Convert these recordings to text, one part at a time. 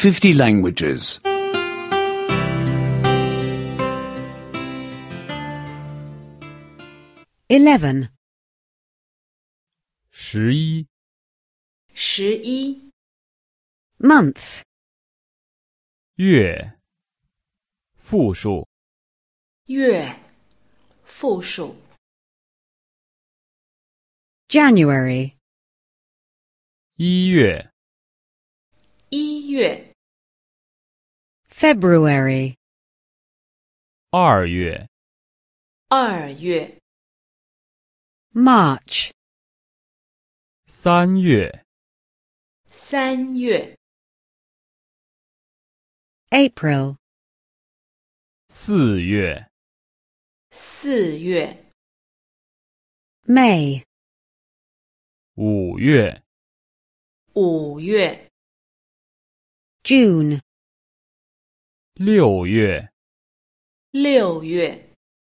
50 languages. 11. 11 Months. 月复数月复数 January. 1月 1月 February. 2月 2月 March. 3月 3月 April. 4月 4月 May. 5月 5月 June. 6月 6月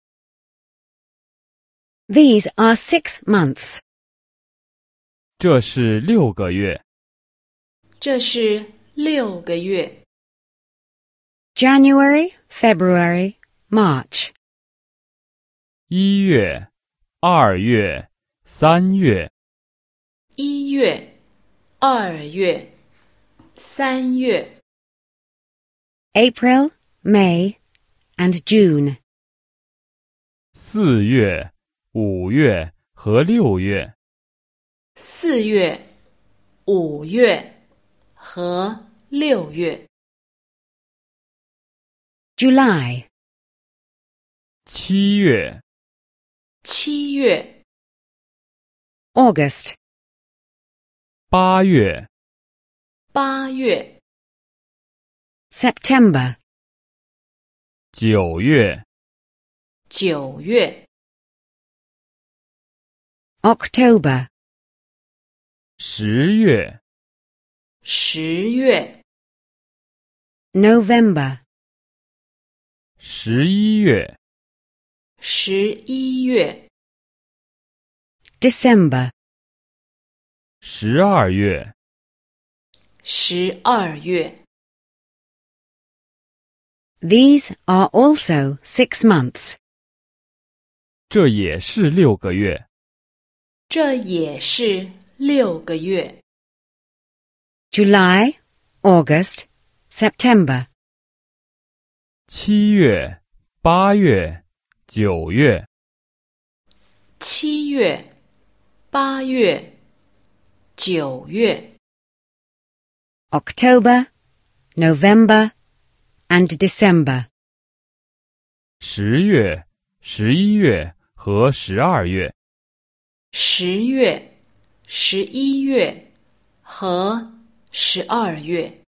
These are 6 months. 这是6个月。 这是6个月 January, February, March. 1月2月3月 1月2月3月 April, May, and June. 4月5月和6月 4月5月和6月 July. 7月 7月 August. 8月 8月 September. 9月 9月 October. 10月 10月 November. 11月 11月 December. 12月 12月 These are also 6 months. 这也是6个月。 这也是6个月 July, August, September. 7月8月9月 7月8月9月 October, November, and December. 10月11月和12月 10月11月和12月